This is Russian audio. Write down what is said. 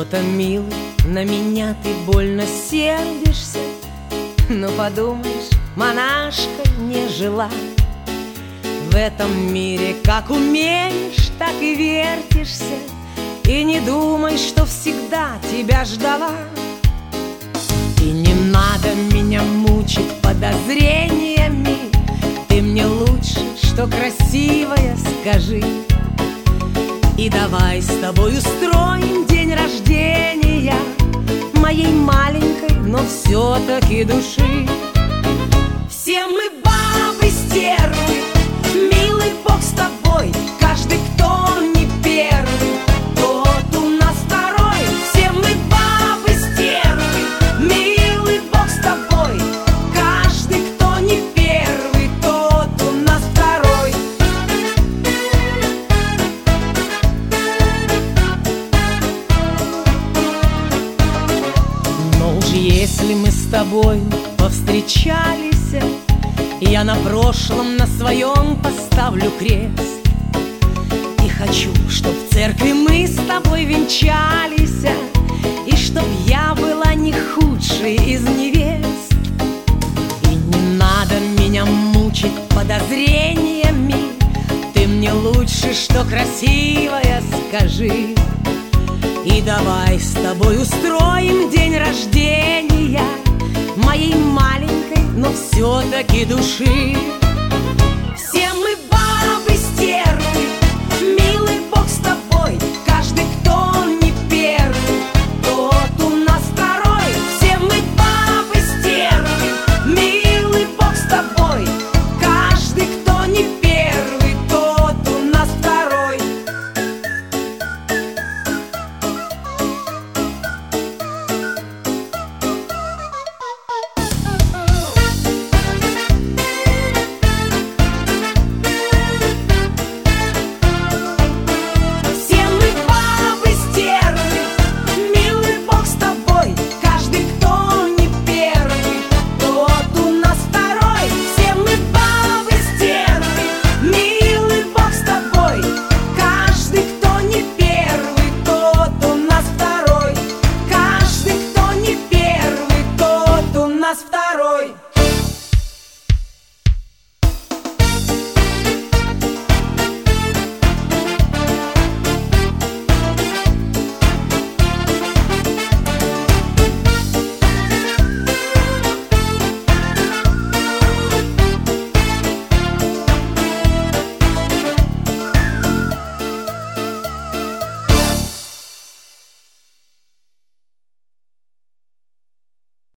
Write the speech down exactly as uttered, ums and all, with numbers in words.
Что-то, милый, на меня ты больно сердишься. Но подумаешь, монашка не жила. В этом мире как умеешь, так и вертишься. И не думай, что всегда тебя ждала. И не надо меня мучить подозрениями. Ты мне лучше, что красивая, скажи. И давай с тобой устроим день рождения моей маленькой, но все-таки души. Все мы бабы стервы, милый Бог с тобой. Каждый, кто не первый, тот у нас второй. Все мы бабы стервы, милый Бог с тобой. Каждый, кто не первый, тот у нас второй. Но уж если мы с тобой повстречались, я на прошлом, на своем поставлю крест. И хочу, чтоб в церкви мы с тобой венчались, и чтоб я была не худшей из невест. И не надо меня мучить подозрениями. Ты мне лучше, что красивая, скажи. И давай с тобой устроим день рождения моей маленькой, но все-таки души.